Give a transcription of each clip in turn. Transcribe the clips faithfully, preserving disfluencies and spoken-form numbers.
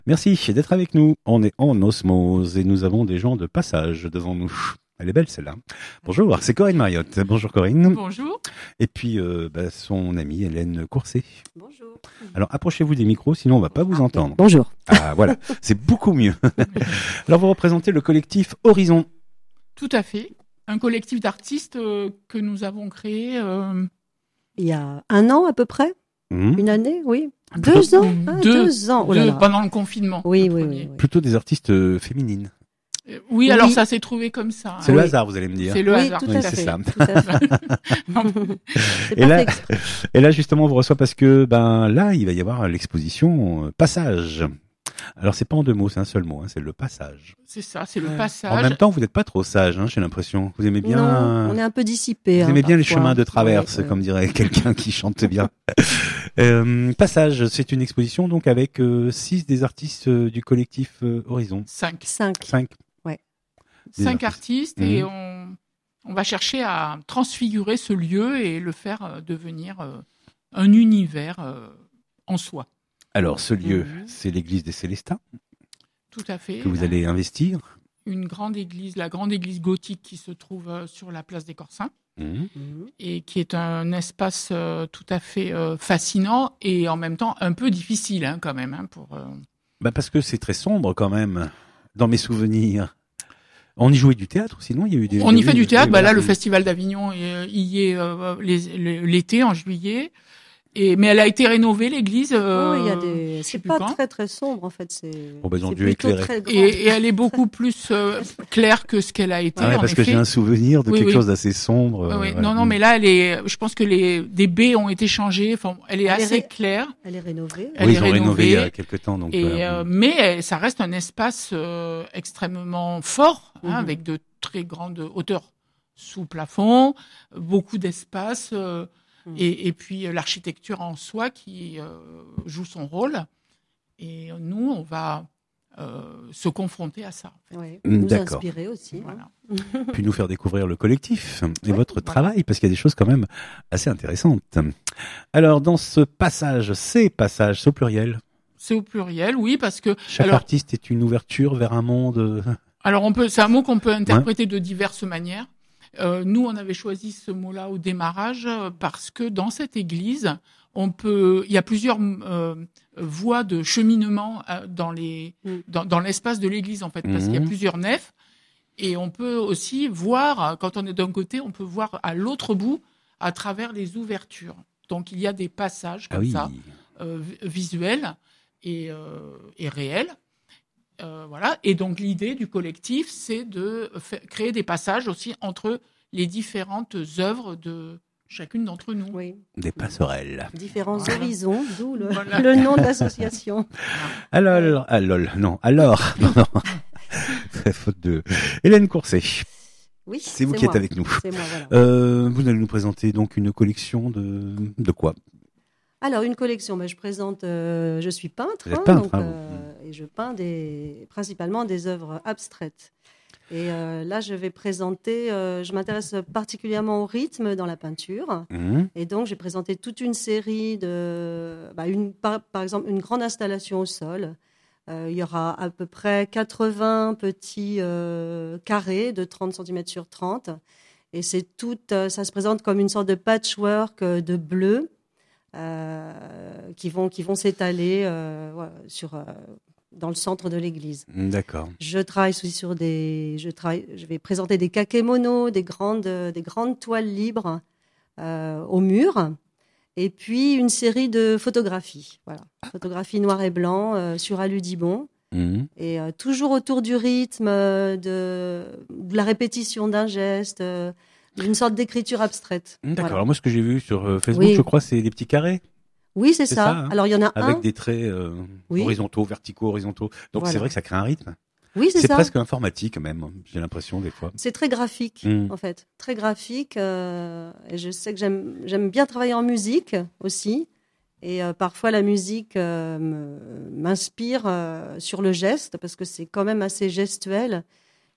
Merci d'être avec nous. On est en osmose et nous avons des gens de passage devant nous. Elle est belle celle-là. Bonjour, c'est Corinne Mariotte. Bonjour Corinne. Bonjour. Et puis euh, bah, son amie Hélène Courcet. Bonjour. Alors approchez-vous des micros, sinon on va pas vous Ah, entendre. Bonjour. Ah voilà, c'est beaucoup mieux. Alors vous représentez le collectif Horizon. Tout à fait. Un collectif d'artistes euh, que nous avons créé. Euh, Il y a un an à peu près, Mmh. une année, oui. peu- Deux ans, ah, deux, deux ans. Oh là deux là. pendant le confinement. Oui, le oui, premier. oui, oui. Plutôt des artistes euh, féminines. Euh, Oui, Oui. alors ça s'est trouvé comme ça. C'est hein. le Oui. hasard, vous allez me dire. C'est le Oui, hasard. tout Oui, à c'est fait. ça. Tout à fait. Non, C'est Et pas là, fait exprès. et là justement, on vous reçoit parce que ben là, il va y avoir l'exposition euh, Passage. Alors c'est pas en deux mots, c'est un seul mot, hein, c'est le passage. c'est ça, c'est le Ouais. En passage. même temps, vous n'êtes pas trop sage, hein, j'ai l'impression. Vous aimez bien, Non, on est un peu dissipé. vous hein, aimez bien les parfois. chemins de traverse, Ouais, ouais. comme dirait quelqu'un qui chante bien. euh, Passage, c'est une exposition donc avec euh, six des artistes euh, du collectif euh, Horizon. Cinq. Cinq. Cinq. Des Cinq artistes. artistes et Mhm. on, on va chercher à transfigurer ce lieu et le faire euh, devenir euh, un univers euh, en soi. Alors ce lieu, Mhm. c'est l'église des Célestins Tout à fait. que vous allez investir. Une grande église, la grande église gothique qui se trouve euh, sur la place des Corsins. Mhm. Mhm. Et qui est un espace euh, tout à fait euh, fascinant et en même temps un peu difficile hein, quand même. Hein, pour, euh, Bah parce que c'est très sombre quand même, dans mes souvenirs. On y jouait du théâtre, sinon il y a eu des... On y fait du théâtre. Oui, Bah, là, voilà. le Festival d'Avignon euh, y est euh, les- les- l'été, en juillet. Et, mais elle a été rénovée, l'église. euh, Oui, il y a des. je sais C'est plus pas quand. très très sombre en fait. C'est. Bon, bah, ils ont c'est dû plutôt éclairer. très grand. Et, et elle est beaucoup plus euh, claire que ce qu'elle a été. Ah ouais, en parce que effet. j'ai un souvenir de Oui, quelque oui. chose d'assez sombre. Ouais, euh, ouais. voilà. Non, non, mais là, elle est. Je pense que les des baies ont été changées. Enfin, elle est Elle est assez ré- claire. Elle est rénovée. Elle oui, est ils ont rénové il y a rénovée. quelque temps. Donc, Et voilà. euh, mais elle- ça reste un espace euh, extrêmement fort, hein, Mhm. avec de très grandes hauteurs sous plafond, beaucoup d'espace, euh, Mhm. et, et puis euh, l'architecture en soi qui euh, joue son rôle. Et nous, on va euh, se confronter à ça. en fait. Ouais. Mm, Nous d'accord. inspirer aussi. hein. Voilà. Puis nous faire découvrir le collectif et Ouais, votre voilà. travail, parce qu'il y a des choses quand même assez intéressantes. Alors, dans ce passage, ces passages, c'est au pluriel. C'est au pluriel, oui, parce que Chaque alors, artiste est une ouverture vers un monde. euh, alors on peut, c'est un mot qu'on peut interpréter de diverses manières. Euh, nous, on avait choisi ce mot-là au démarrage euh, parce que dans cette église, on peut, il y a plusieurs euh, voies de cheminement euh, dans les, Mm. dans, dans l'espace de l'église en fait, parce qu'il y a Mhm. plusieurs nefs et on peut aussi voir, quand on est d'un côté, on peut voir à l'autre bout à travers les ouvertures. Donc il y a des passages Ah comme oui. ça, euh, vi- visuels et, euh, et réels. Euh, voilà. Et donc l'idée du collectif, c'est de fa- créer des passages aussi entre les différentes œuvres de chacune d'entre nous. Oui. Des passerelles. Différents Voilà. horizons, d'où le, Voilà. le nom de l'association. Alors, alors, non, alors, non, non. Faute de Hélène Courset. Oui. C'est vous qui moi. êtes avec nous. C'est moi, voilà. Euh, vous allez nous présenter donc une collection de de quoi? Alors, une collection, ben, je présente, euh, je suis peintre, Vous êtes hein, peintre, donc, hein, euh, et je peins des, principalement des œuvres abstraites. Et euh, là, je vais présenter, euh, je m'intéresse particulièrement au rythme dans la peinture. Mmh. Et donc, j'ai présenté toute une série de, bah, une, par, par exemple, une grande installation au sol. Euh, il y aura à peu près quatre-vingts petits euh, carrés de trente centimètres sur trente. Et c'est tout, euh, ça se présente comme une sorte de patchwork euh, de bleu. Euh, qui vont, qui vont s'étaler euh, voilà, sur, euh, dans le centre de l'église. D'accord. Je travaille aussi sur des... Je, travaille, je vais présenter des kakémonos, des grandes, des grandes toiles libres euh, au mur, et puis une série de photographies. Voilà. Photographies noir et blanc euh, sur Aludibon. Mmh. Et euh, toujours autour du rythme, euh, de, de la répétition d'un geste, euh, d'une sorte d'écriture abstraite. D'accord. Voilà. Alors moi, ce que j'ai vu sur euh, Facebook, Oui. je crois, c'est des petits carrés Oui, c'est C'est ça. ça, hein. Alors, il y en a avec un. des traits euh, Oui. horizontaux, verticaux, horizontaux. Donc Voilà. c'est vrai que ça crée un rythme. Oui, c'est C'est ça. presque informatique même. J'ai l'impression des fois. C'est très graphique, Mm. en fait. Très graphique. euh, et je sais que j'aime, j'aime bien travailler en musique aussi. Et euh, parfois, la musique euh, me- m'inspire euh, sur le geste, parce que c'est quand même assez gestuel.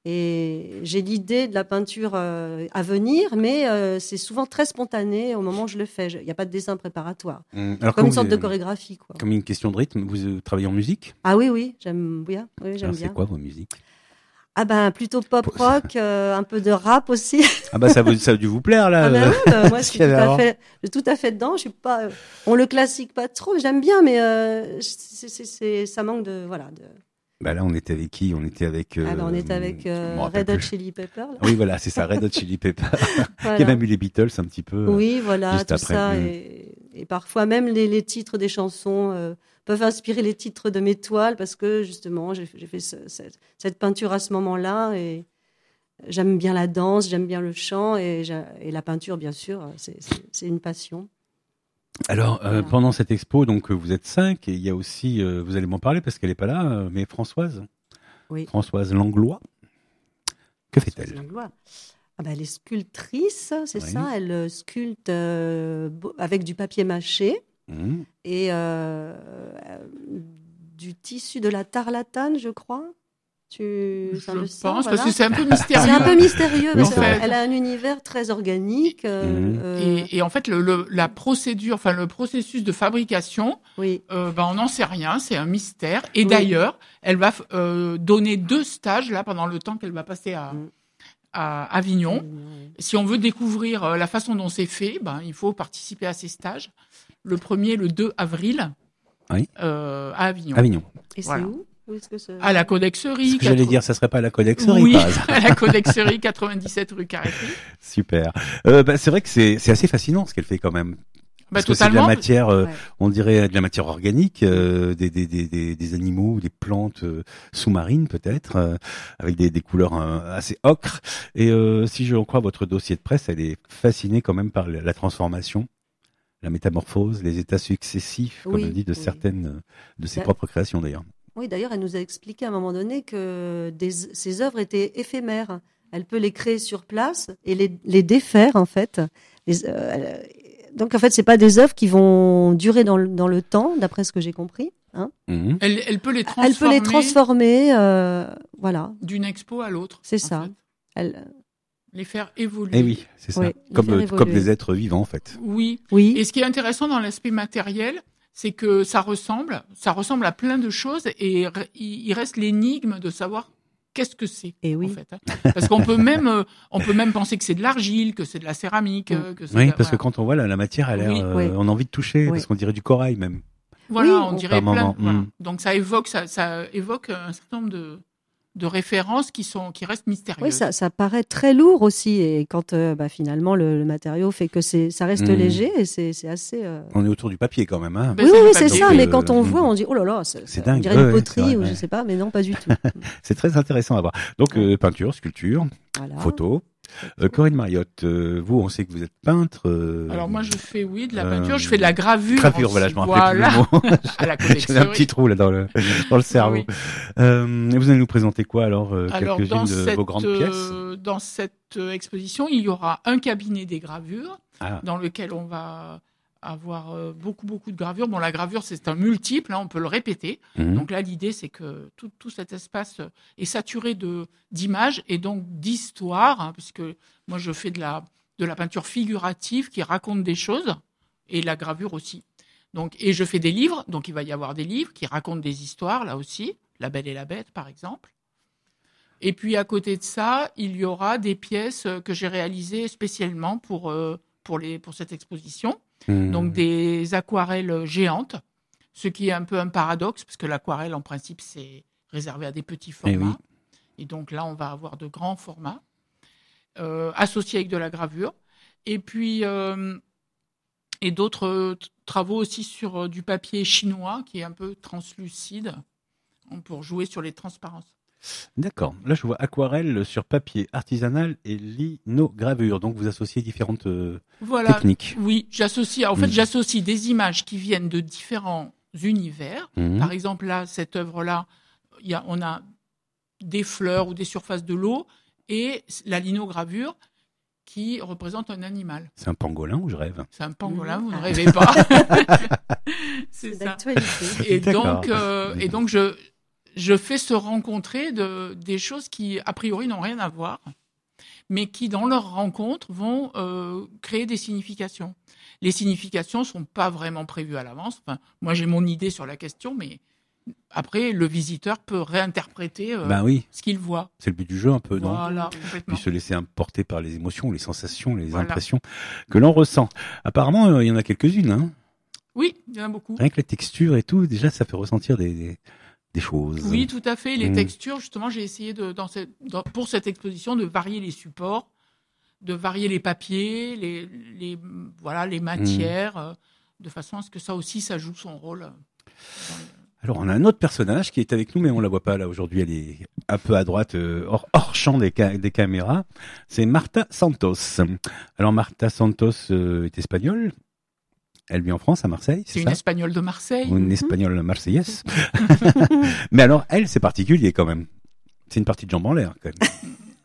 Et j'ai l'idée de la peinture euh, à venir, mais euh, c'est souvent très spontané au moment où je le fais. Il n'y a pas de dessin préparatoire. Mmh. Alors, comme une vous, sorte de chorégraphie, quoi. Comme une question de rythme, vous euh, travaillez en musique? Ah oui, oui, j'aime bien. Oui, j'aime Alors, bien. c'est quoi vos musiques? Ah ben, plutôt pop rock, euh, un peu de rap aussi. Ah bah ça, vous, ça a dû vous plaire là. Ah ben oui, bah, moi je suis tout à, fait, je suis tout à fait dedans. Je suis pas, on le classique pas trop, j'aime bien, mais euh, c'est, c'est, c'est, ça manque de, voilà. De... Bah là, on était avec qui? On était avec. Euh, ah ben, on était avec euh, Red Hot Chili Peppers. Oui, voilà, c'est ça, Red Hot Chili Peppers. Voilà. Il y a même eu les Beatles un petit peu. Oui, voilà, juste tout après. ça, Mmh. et, et parfois même les, les titres des chansons euh, peuvent inspirer les titres de mes toiles parce que justement, j'ai, j'ai fait ce, cette, cette peinture à ce moment-là et j'aime bien la danse, j'aime bien le chant et, et la peinture, bien sûr, c'est, c'est, c'est une passion. Alors, euh, voilà. Pendant cette expo, donc vous êtes cinq et il y a aussi, euh, vous allez m'en parler parce qu'elle n'est pas là, euh, mais Françoise. Oui. Françoise Langlois. Que fait-elle? Langlois. Ah ben, elle est sculptrice, c'est oui. ça. Elle sculpte euh, avec du papier mâché mmh. et euh, du tissu de la tarlatane, je crois. Tu, je ça pense, le sent, parce voilà. que c'est un peu mystérieux. C'est un peu mystérieux, oui, parce c'est qu'elle vrai. a un univers très organique. Euh, Mmh. euh, Et, et en fait, le, le, la procédure, enfin le processus de fabrication, oui. euh, ben on n'en sait rien, c'est un mystère. Et Oui. d'ailleurs, elle va euh, donner deux stages là pendant le temps qu'elle va passer à, Mmh. à Avignon. Mmh, oui. Si on veut découvrir euh, la façon dont c'est fait, ben il faut participer à ces stages. Le premier, le deux avril, oui. euh, à Avignon. Avignon. Et voilà. c'est où? Où est-ce que c'est... À la Codexerie. Ce que j'allais dire, ça serait pas à la Codexerie, Oui, par hasard. à la Codexerie, quatre-vingt-dix-sept rue Carré-Pris. Super. Euh, bah, c'est vrai que c'est, c'est assez fascinant ce qu'elle fait quand même. Bah, Parce que c'est de la totalement. matière, euh, Ouais. on dirait de la matière organique, euh, des, des, des, des, des animaux, des plantes euh, sous-marines peut-être, euh, avec des, des couleurs euh, assez ocre. Et euh, si je en crois votre dossier de presse, elle est fascinée quand même par la, la transformation, la métamorphose, les états successifs, comme Oui, on dit, de oui. certaines de ses Là- propres créations d'ailleurs. Oui, d'ailleurs, elle nous a expliqué à un moment donné que des, ces œuvres étaient éphémères. Elle peut les créer sur place et les, les défaire, en fait. Les, euh, elle- donc, en fait, c'est pas des œuvres qui vont durer dans le, dans le temps, d'après ce que j'ai compris. Hein. Mhm. Elle, elle peut les transformer. Elle peut les transformer, euh, voilà, d'une expo à l'autre. c'est en ça. fait. Elle, Les faire évoluer. Eh oui, c'est ça. Oui, les comme, faire euh, évoluer. comme des êtres vivants en fait. Oui. oui, Et ce qui est intéressant dans l'aspect matériel, c'est que ça ressemble, ça ressemble à plein de choses et re- il il reste l'énigme de savoir qu'est-ce que c'est. et oui. En fait, hein. Parce qu'on peut même, euh, on peut même penser que c'est de l'argile, que c'est de la céramique, Mm. euh, que c'est Oui, de- parce que voilà. quand on voit la, la matière, elle a l'air, Oui. euh, Oui. on a envie de toucher, Oui. parce qu'on dirait du corail même. Voilà, Oui, on on- dirait Par plein. moment, Voilà. mm. Donc ça évoque, ça, ça évoque un certain nombre de, de références qui sont, qui restent mystérieuses. Oui, ça, ça paraît très lourd aussi. Et quand euh, bah, finalement le, le matériau fait que c'est, ça reste Mm. léger et c'est, c'est assez. euh, On est autour du papier quand même, hein. Ben, oui, c'est oui, du oui, c'est papier. ça. Donc, Mais euh, quand on mm. voit, on dit oh là là, c'est, C'est on dingue. dirait Ouais, une ouais, poterie c'est vrai, ou ouais. je sais pas, mais non, pas du tout. C'est très intéressant à voir. Donc Ouais. euh, peinture, sculpture, Voilà. photo. Euh, Corinne Mariotte, euh, vous, on sait que vous êtes peintre. euh, Alors moi, je fais oui de la euh, peinture, je fais de la gravure. Gravure, aussi. voilà, je m'en rappelais Voilà. plus le mot. À la J'avais un Codexerie. petit trou là dans le dans le cerveau. Oui. Euh, et vous allez nous présenter quoi alors, euh, Alors, quelques-unes dans de cette, vos grandes euh, pièces. dans cette euh, exposition, il y aura un cabinet des gravures Ah, dans lequel on va avoir euh, beaucoup, beaucoup de gravures. Bon, la gravure, c'est un multiple, hein, on peut le répéter. mhm. Donc là, l'idée, c'est que tout, tout cet espace est saturé de, d'images et donc d'histoires, hein, puisque moi, je fais de la, de la peinture figurative qui raconte des choses, et la gravure aussi. Donc, et je fais des livres, donc il va y avoir des livres qui racontent des histoires, là aussi, La Belle et la Bête, par exemple. Et puis, à côté de ça, il y aura des pièces que j'ai réalisées spécialement pour, euh, pour, les, pour cette exposition. Mhm. Donc, des aquarelles géantes, ce qui est un peu un paradoxe, parce que l'aquarelle, en principe, c'est réservé à des petits formats. Eh oui. Et donc là, on va avoir de grands formats, euh, associés avec de la gravure. Et puis, euh, et d'autres euh, t- travaux aussi sur euh, du papier chinois, qui est un peu translucide, hein, pour jouer sur les transparences. D'accord. Là, je vois aquarelle sur papier artisanal et linogravure. Donc, vous associez différentes euh, Voilà. techniques. Oui, j'associe. En fait, Mhm. j'associe des images qui viennent de différents univers. Mhm. Par exemple, là, cette œuvre-là, il y a, on a des fleurs ou des surfaces de l'eau et la linogravure qui représente un animal. C'est un pangolin ou je rêve? C'est un pangolin, Mhm. vous ne Ah. rêvez pas. C'est C'est ça. d'actualité. Et D'accord. donc, euh, et donc je, je fais se rencontrer de, des choses qui, a priori, n'ont rien à voir, mais qui, dans leur rencontre, vont euh, créer des significations. Les significations sont pas vraiment prévues à l'avance. Enfin, moi, j'ai mon idée sur la question, mais après, le visiteur peut réinterpréter euh, ben oui. ce qu'il voit. C'est le but du jeu un peu, non? Voilà, complètement. Puis se laisser emporter par les émotions, les sensations, les Voilà. impressions que l'on ressent. Apparemment, euh, il y en a quelques-unes. Hein. Oui, il y en a beaucoup. Rien que les textures et tout, déjà, ça fait ressentir des, des, des choses. Oui, tout à fait. Les Mmh. textures, justement, j'ai essayé de, dans cette, dans, pour cette exposition de varier les supports, de varier les papiers, les, les, voilà, les matières, euh, de façon à ce que ça aussi, ça joue son rôle. euh, dans le- Alors, on a un autre personnage qui est avec nous, mais on la voit pas là aujourd'hui. Elle est un peu à droite, euh, hors, hors champ des, ca- des caméras. C'est Marta Santos. Alors, Marta Santos euh, est espagnole. Elle vit en France, à Marseille, c'est C'est une ça? Espagnole de Marseille. Ou une espagnole marseillaise. Mais alors, elle, c'est particulier quand même. C'est une partie de jambes en l'air, quand même.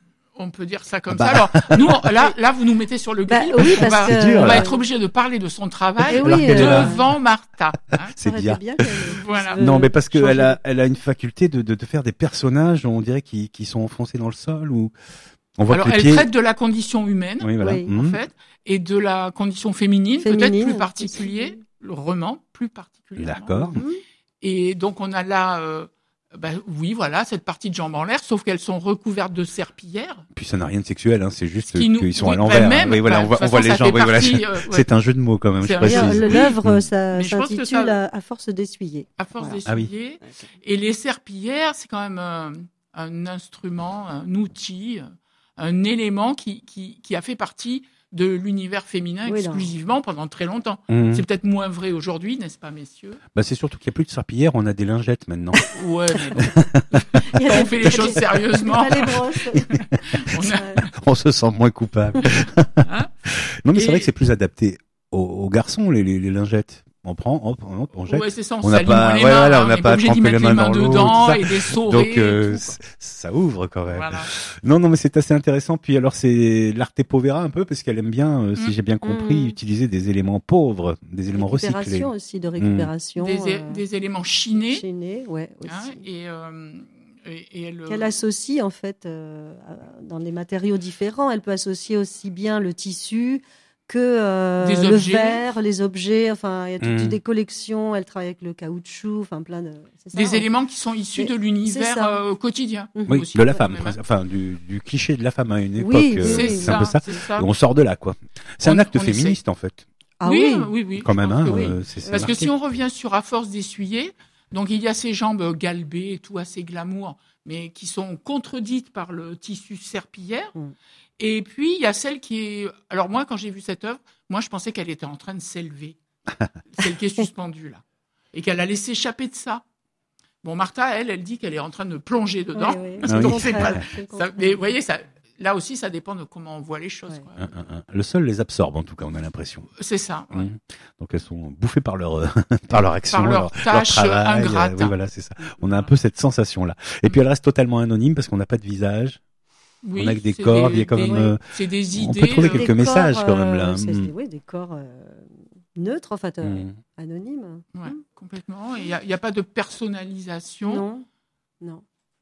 On peut dire ça comme Bah. ça. Alors, nous, on- là, là, vous nous mettez sur le Bah, grill. oui, on parce va, que- C'est dur, on va là. être obligé de parler de son travail Eh oui, Alors qu'elle est là. devant Martha. hein. C'est Ça aurait bien. été bien qu'elle- Voilà. qu'elle se Non, mais parce change qu'elle de- a, elle a une faculté de, de, de faire des personnages, on dirait, qui, qui sont enfoncés dans le sol ou on voit Alors, que les elle pieds. traite de la condition humaine, Oui, voilà. Oui. en Mhm. fait, et de la condition féminine, Féminine, peut-être plus particulier, aussi. le roman, plus particulièrement. D'accord. Mhm. Et donc, on a là, euh, bah, oui, voilà, cette partie de jambes en l'air, sauf qu'elles sont recouvertes de serpillères. Puis ça n'a rien de sexuel, hein, c'est juste qui nous- qu'ils sont oui, à bah, l'envers. même, oui, voilà, bah, on voit, de on toute voit façon, les ça jambes. fait Oui, voilà. partie, euh, ouais. C'est un jeu de mots quand même, je C'est un précise. jeu de Bien, l'œuvre Mm. ça Mais je pense que s'intitule ça- à, à force d'essuyer. À force Voilà. Ah oui. d'essuyer. Et les serpillères, c'est quand même euh, un instrument, un outil, un élément qui, qui, qui a fait partie de l'univers féminin Oui, non. exclusivement pendant très longtemps. Mhm. C'est peut-être moins vrai aujourd'hui, n'est-ce pas, messieurs? Bah, c'est surtout qu'il n'y a plus de serpillière, on a des lingettes maintenant. Ouais, mais bon, Il y a on des- fait les choses sérieusement. Pas les brosses. On a- Ouais. On se sent moins coupable. Hein Non, mais c'est Et- vrai que c'est plus adapté aux, aux garçons, les, les, les lingettes. On prend, hop, hop, on jette. Ouais, c'est ça, on, On n'a s'aligne pas- les ouais, mains, voilà, hein, on n'a n'est pas à obligé d'y tremper mettre les les mains mains dans l'eau, dedans tout ça. et des saurées. Donc, euh, et tout, quoi. c- ça ouvre quand même. Voilà. Non, non, mais c'est assez intéressant. Puis alors, c'est l'arte povera un peu, parce qu'elle aime bien, euh, si Mm. j'ai bien compris, Mm. utiliser des éléments pauvres, des éléments recyclés. Récupération aussi, de récupération. Des, é- euh, des éléments chinés. chinés, ouais, aussi. hein, et, euh, et, et elle, Qu'elle associe en fait euh, à- dans des matériaux différents. Elle peut associer aussi bien le tissu que euh, Des le objets. verre, les objets. Enfin, il y a toutes Mm. des collections. Elle travaille avec le caoutchouc, enfin plein de. c'est ça, des hein. éléments qui sont issus Mais de c'est l'univers ça. euh, quotidien. Mhm. Oui, aussi, de la quand femme, même, hein. enfin, du, du cliché de la femme à une époque. Oui, euh, oui, C'est oui. c'est un peu ça. c'est ça. Et on sort de là, quoi. C'est On- un acte on essaie. féministe, en fait. Ah oui, oui, oui, oui. Quand je même, pense hein. que oui. euh, c'est- c'est Parce que marqué. si on revient sur à force d'essuyer, donc il y a ces jambes galbées et tout assez glamour, mais qui sont contredites par le tissu serpillière. Mm. Et puis il y a celle qui est. Alors moi, quand j'ai vu cette œuvre, moi je pensais qu'elle était en train de s'élever, celle qui est suspendue là, et qu'elle allait s'échapper de ça. Bon, Martha, elle, elle dit qu'elle est en train de plonger dedans. Oui, oui. Ah C'est le oui. C'est contraire, pas- c'est le Ça- contraire. mais vous voyez, ça, là aussi, ça dépend de comment on voit les choses. Ouais. quoi. Un, un, un. Le sol les absorbe, en tout cas, on a l'impression. C'est ça. ouais. Mhm. Donc elles sont bouffées par leur euh, par leur action, Par leur leur, tâche travail. ingrate. euh, oui, voilà, c'est ça. On a un peu cette sensation là. Et puis elle reste totalement anonyme parce qu'on n'a pas de visage. Oui, On a que des c'est corps, il y a quand des- même, euh, c'est des idées. on peut trouver euh, quelques Des messages, corps, quand même, là. euh, c'est- Mm. Oui, des corps euh, neutres, en fait, euh, Mhm. anonymes. Ouais, Mm. complètement. Il n'y a, il y a pas de personnalisation. Non, non.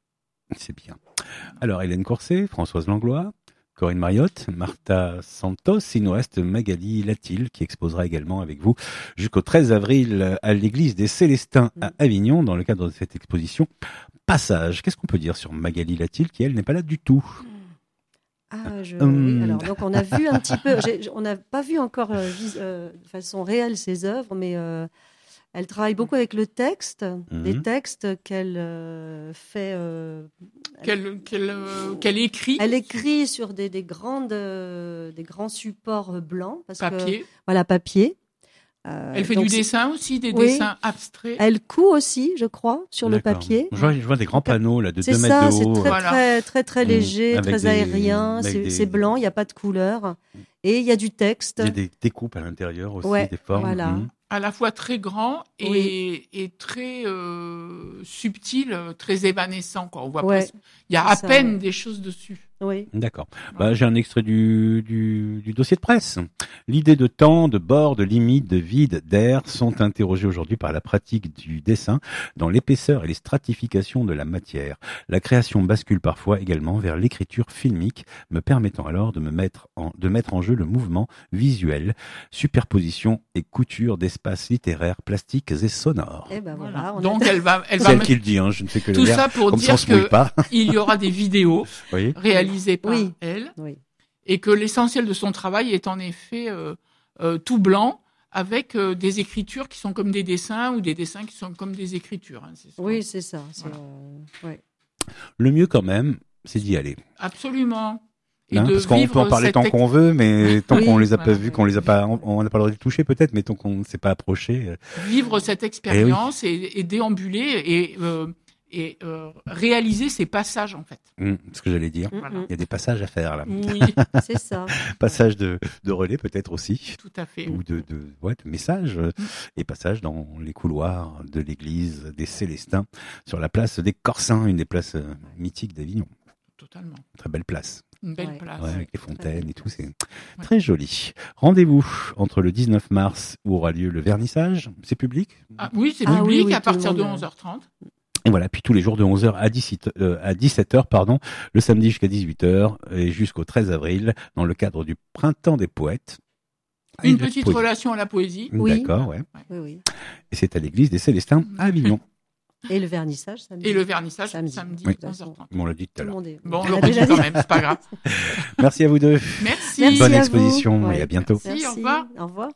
C'est bien. Alors Hélène Courset, Françoise Langlois, Corinne Mariotte, Marta Santos, il nous reste Magali Latil qui exposera également avec vous jusqu'au treize avril à l'église des Célestins à Avignon dans le cadre de cette exposition Passage. Qu'est-ce qu'on peut dire sur Magali Latil qui elle n'est pas là du tout? Ah, je, Hum. oui, alors, donc on a vu un petit peu, j'ai- on n'a pas vu encore euh, vis- euh, de façon réelle ses œuvres, mais euh, elle travaille beaucoup avec le texte, Mhm. des textes qu'elle euh, fait. euh, Qu'elle qu'elle, euh, qu'elle écrit. elle écrit sur des, des, grandes, euh, des grands supports blancs, parce que, papier. voilà, papier. Euh, Elle fait donc du c'est- dessin aussi, des Oui. dessins abstraits. Elle coud aussi, je crois, sur le D'accord. papier. Je vois, je vois des grands panneaux là de C'est deux mètres ça, de c'est haut. très, Voilà. très, très, très Mm. léger, Avec très des- aérien, avec c'est des- c'est blanc, il n'y a pas de couleur. Et il y a du texte. Il y a des découpes à l'intérieur aussi, Ouais, des formes. voilà. Mhm. À la fois très grand et, Oui. et très euh, subtil, euh, très évanescent. Quoi. On voit Ouais, presque- il y a c'est à ça, peine ouais. des choses dessus. Oui. D'accord. Bah, j'ai un extrait du, du, du dossier de presse. L'idée de temps, de bord, de limite, de vide, d'air sont interrogées aujourd'hui par la pratique du dessin dans l'épaisseur et les stratifications de la matière. La création bascule parfois également vers l'écriture filmique, me permettant alors de me mettre en, de mettre en jeu le mouvement visuel, superposition et couture d'espaces littéraires, plastiques et sonores. Et ben voilà. Voilà. on Donc a... elle va, elle C'est va elle mettre qui le dit, hein, je ne sais que le tout dire. ça pour Comme dire ça, on se mouille que pas. il y aura des vidéos Oui. réalisées par Oui. elle Oui. et que l'essentiel de son travail est en effet euh, euh, tout blanc avec euh, des écritures qui sont comme des dessins ou des dessins qui sont comme des écritures. Hein, c'est ça. Oui, c'est ça. C'est, Voilà. euh, ouais. Le mieux quand même, c'est d'y aller. Absolument. Et Hein, de parce qu'on vivre peut en parler cette tant ex- qu'on veut, mais tant Oui, qu'on les a pas voilà. vus, qu'on les a pas, on n'a pas le droit de les toucher peut-être, mais tant qu'on ne s'est pas approché. euh, vivre cette expérience et, et déambuler et, euh, et euh, réaliser ces passages en fait. hum, ce que j'allais dire. Mm, Voilà. mm. Il y a des passages à faire là. Oui, C'est ça. Passage de, de relais peut-être aussi, tout à fait. ou de, de, ouais, de messages, euh, Mm. et passage dans les couloirs de l'église des Célestins, sur la place des Corsins, une des places euh, mythiques d'Avignon. Totalement. Très belle place. Une belle Ouais. place. Ouais, avec les fontaines et tout, c'est Ouais. très joli. Rendez-vous entre le dix-neuf mars où aura lieu le vernissage, c'est public. Ah, oui, c'est Ah oui, public oui, à tout le partir de monde, onze heures trente. Et voilà, puis tous les jours de onze heures à dix-sept heures, euh, à dix-sept heures, pardon, le samedi jusqu'à dix-huit heures et jusqu'au treize avril dans le cadre du Printemps des Poètes. Ah, Une belle petite poésie. relation à la poésie. Oui. D'accord, ouais. Oui, oui. Et c'est à l'église des Célestins à Avignon. Et le vernissage, samedi. Et le vernissage Samedi. samedi, Oui. onze heures trente. On l'a dit tout Tout à le l'heure. monde est. Bon, on l'a l'aurait dit déjà quand dit. même, c'est pas grave. Merci à vous deux. Merci. Merci Bonne à vous. exposition Ouais. et à bientôt. Merci, au revoir. Au revoir.